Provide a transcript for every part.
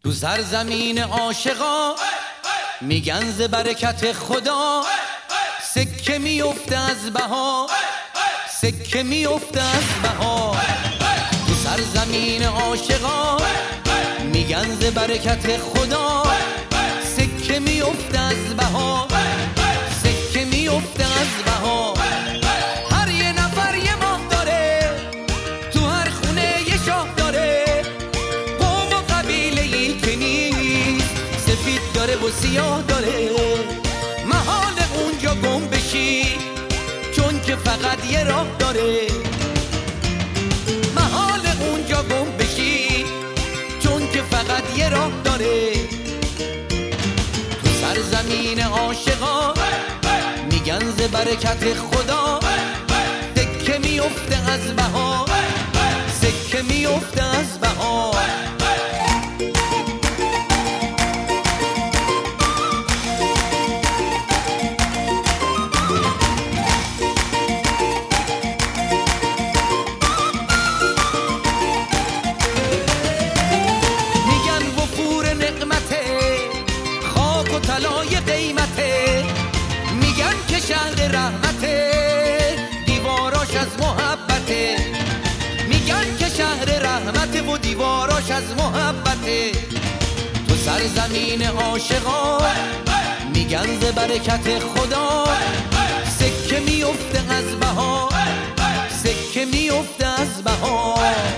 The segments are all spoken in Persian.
تو سرزمین عاشقا میگن ز برکت خدا سکه میفته از بها، سکه میفته از بها. تو سرزمین عاشقا میگن ز برکت خدا سکه میفته از بها، سکه میفته از بها. هر یه نفر یه ماه داره، تو هر خونه یه شاه داره. قوم و قبیله ای که نیست، سفید داره و سیاه داره. محال اونجا گم بشی چون که فقط یه راه داره. محال اونجا گم بشی چون که فقط یه راه داره. تو سرزمین عاشقا میگن ز برکت خدا سکه میفته از بها، سکه میفته از بها. طلای قیمته، میگن که شهر رحمته، دیواراش از محبته. میگن که شهر رحمته و دیواراش از محبته. تو سرزمین عاشقا میگن ز برکت خدا سکه میفته از بها، سکه میفته از بها.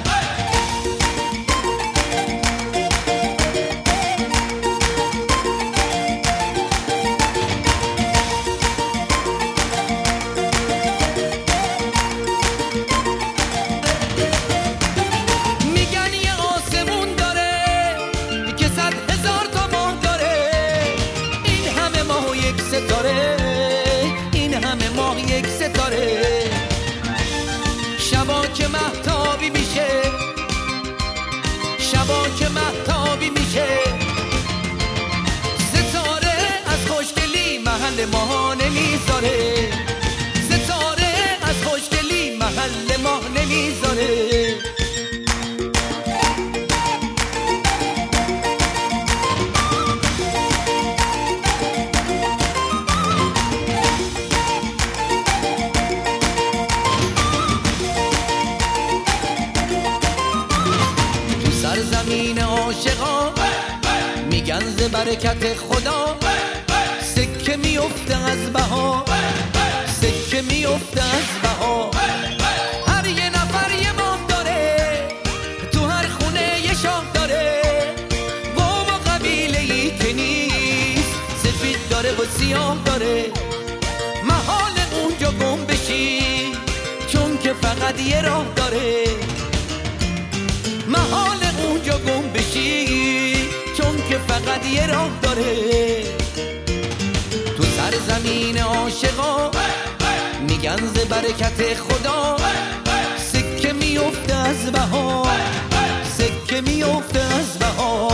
این همه ماه یک ستاره، شبا که مهتابی میشه، شبا که مهتابی میشه. ستاره از خوشگلی محل ما نمیذاره، ستاره از خوشگلی محل ما نمیذاره. سرزمین عاشقا میگن ز برکت خدا سکه میفته از بها، سکه میفته از بها. هر یه نفر یه ماه داره، تو هر خونه یه شاه داره. قوم و قبیله ای که نیست، سفید داره و سیاه داره. محال اونجا گم بشی چون که فقط یه راه داره. محال اونجا گم بشی چون که فقط یه راه داره. تو سرزمین عاشقا میگن ز برکت خدا سکه میفته از بها، سکه میفته از بها.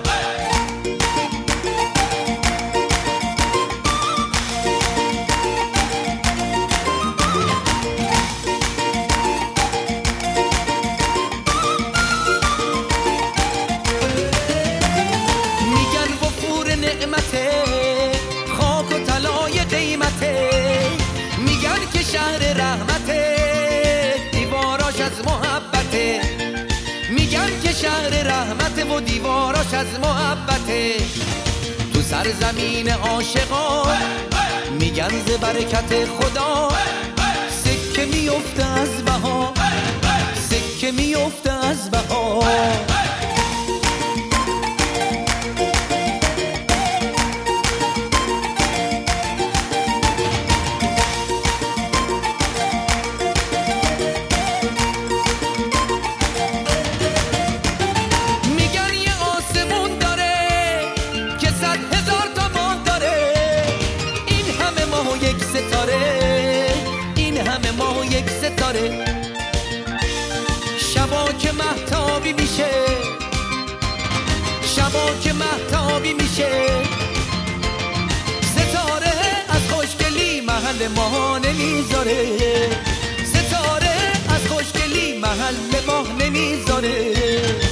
خاک و طلای قیمته، میگن که شهر رحمته، دیواراش از محبته. میگن که شهر رحمته و دیواراش از محبته. تو سرزمین عاشقا میگن ز برکت خدا سکه میفته از بها، سکه میفته از بها. این همه ماه و یک ستاره، شبا که مهتابی میشه، شبا که مهتابی میشه. ستاره از خوشگلی محل ما نمیذاره، ستاره از خوشگلی محل ما نمیذاره.